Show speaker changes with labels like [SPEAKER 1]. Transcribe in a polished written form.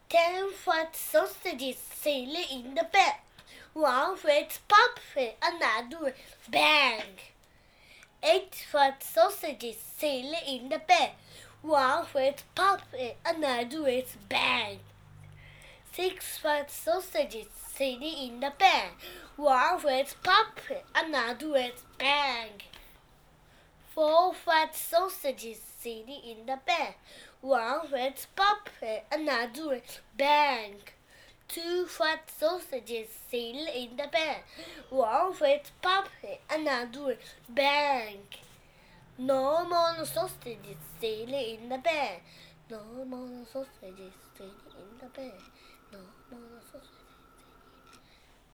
[SPEAKER 1] 10 fat sausages sailing in the bed. One with pop, another with bang. 8 fat sausages sailing in the bed. One with pop, another with bang. 6 fat sausages sailing in the bed. One with pop, another with bang. 4 fat sausages sailing in the bed. One with pop, another with bang. 2 fat sausages sailing in the bed. One with pop, another with bang. No more sausages sailing in the bed. No more sausages sailing in the bed. No more sausages.